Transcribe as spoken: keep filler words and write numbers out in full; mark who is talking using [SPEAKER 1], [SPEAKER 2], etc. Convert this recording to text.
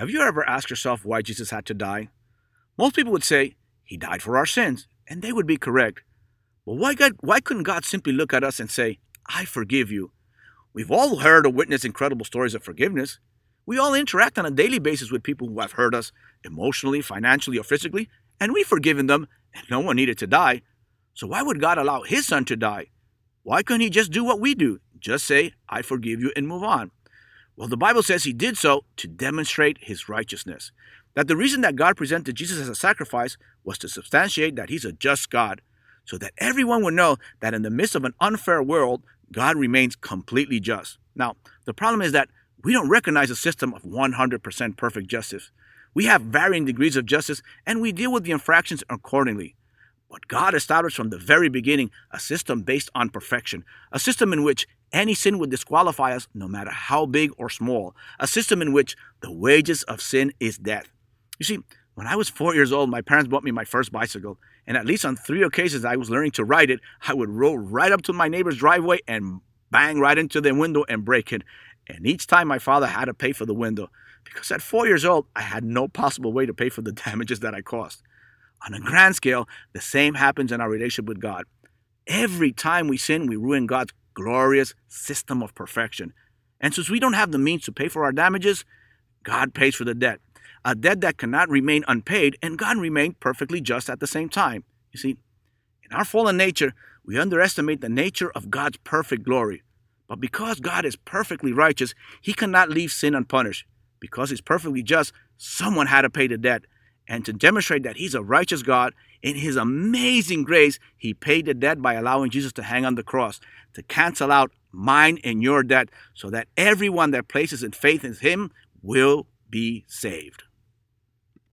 [SPEAKER 1] Have you ever asked yourself why Jesus had to die? Most people would say, He died for our sins, and they would be correct. But why, God, why couldn't God simply look at us and say, I forgive you? We've all heard or witnessed incredible stories of forgiveness. We all interact on a daily basis with people who have hurt us emotionally, financially, or physically, and we've forgiven them, and no one needed to die. So why would God allow His Son to die? Why couldn't He just do what we do? Just say, I forgive you, and move on. Well, the Bible says He did so to demonstrate His righteousness. That the reason that God presented Jesus as a sacrifice was to substantiate that He's a just God, so that everyone would know that in the midst of an unfair world, God remains completely just. Now, the problem is that we don't recognize a system of one hundred percent perfect justice. We have varying degrees of justice, and we deal with the infractions accordingly. But God established from the very beginning a system based on perfection, a system in which any sin would disqualify us no matter how big or small, a system in which the wages of sin is death. You see, when I was four years old, my parents bought me my first bicycle, and at least on three occasions I was learning to ride it, I would roll right up to my neighbor's driveway and bang right into the window and break it. And each time my father had to pay for the window, because at four years old, I had no possible way to pay for the damages that I caused. On a grand scale, the same happens in our relationship with God. Every time we sin, we ruin God's glorious system of perfection. And since we don't have the means to pay for our damages, God pays for the debt. A debt that cannot remain unpaid, and God remained perfectly just at the same time. You see, in our fallen nature, we underestimate the nature of God's perfect glory. But because God is perfectly righteous, He cannot leave sin unpunished. Because He's perfectly just, someone had to pay the debt. And to demonstrate that He's a righteous God, in His amazing grace, He paid the debt by allowing Jesus to hang on the cross, to cancel out mine and your debt, so that everyone that places in faith in Him will be saved.